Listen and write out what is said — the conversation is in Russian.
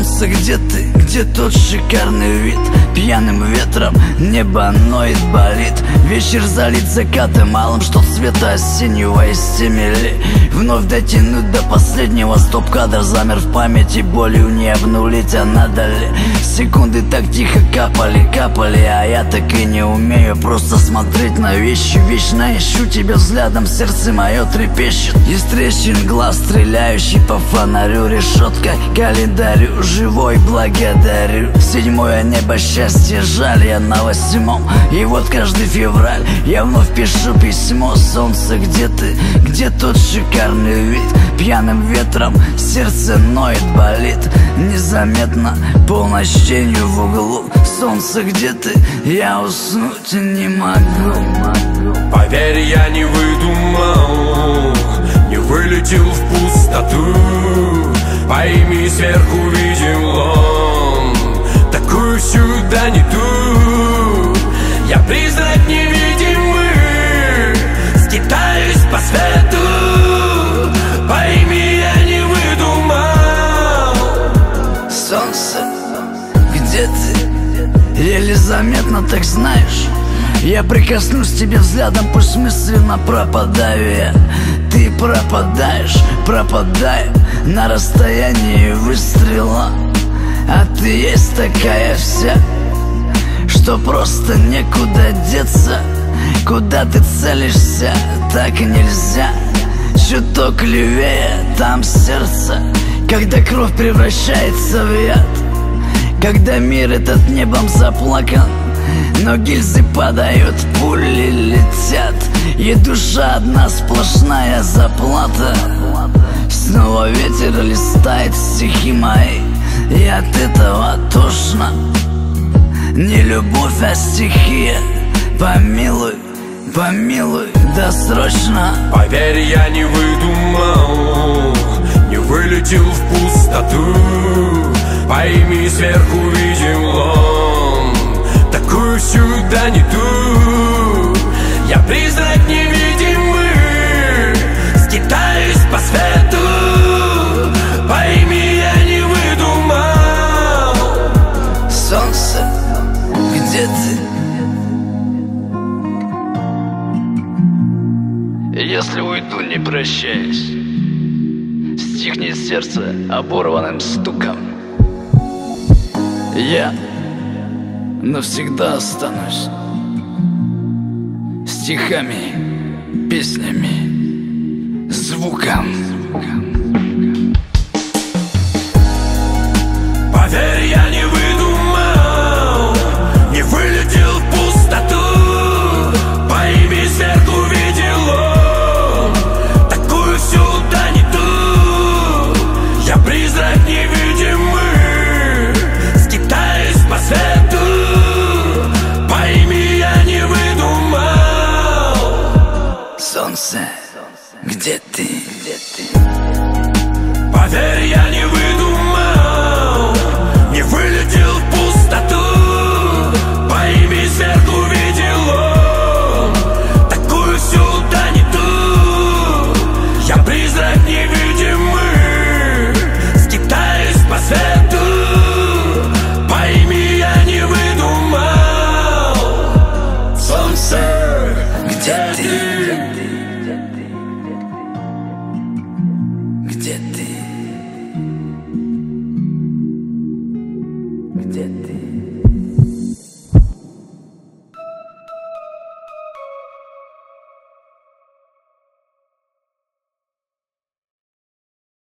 Солнце, где ты? Где тот шикарный вид? Пьяным ветром небо ноет, болит. Вечер залит закатом малым, что цвета осеннего из темели. Вновь дотянуть до последнего, стоп-кадр замер в памяти. Болью не обнулить, а надо ли? Секунды так тихо капали, капали, а я так и не умею просто смотреть на вещи. Вечно ищу тебя взглядом, сердце мое трепещет. Из трещин глаз, стреляющий по фонарю, решетка календарю, живой благодарю. Седьмое небо счастья, жаль, я на 8-м. И вот каждый февраль я вновь пишу письмо. Солнце, где ты? Где тот шикарный вид? Пьяным ветром сердце ноет, болит. Незаметно полночь тенью в углу. Солнце, где ты? Я уснуть не могу. Поверь, я не выдумал, не вылетел в пустоту. Пойми, сверху видел он такую сюда не ту. Я призрак невидимый, скитаюсь по свету. Пойми, я не выдумал. Солнце, где ты? Еле заметно, так знаешь. Я прикоснусь к тебе взглядом, пусть мысленно пропадаю я. Ты пропадаешь, пропадаю на расстоянии выстрела. А ты есть такая вся, что просто некуда деться. Куда ты целишься, так нельзя. Чуток левее, там сердце. Когда кровь превращается в яд, когда мир этот небом заплакан, но гильзы падают, пули летят, и душа одна сплошная заплата. Снова ветер листает стихи мои, и от этого тошно. Не любовь, а стихия. Помилуй, помилуй, досрочно. Поверь, я не выдумал, не вылетел в пустоту. Пойми, сверху видел он такую сюда не ту. Я призрак невидимый, скитаюсь по свету. Пойми, я не выдумал. Солнце, где ты? Если уйду, не прощаясь, стихнет сердце оборванным стуком. Я навсегда останусь стихами, песнями, звуком. Поверь, я не выдумал, не вылетел в пустоту. Пойми, сверху видел он такую сюда не ту. Я призрак невидимый, скитаюсь по свету. Пойми, я не выдумал. Солнце, где ты? Поверь, я не выдумал, не вылетел в пустоту. Пойми, сверху видел он такую сюда не ту. Я призрак невидимый, скитаюсь по свету. Пойми, я не выдумал. Солнце, где ты?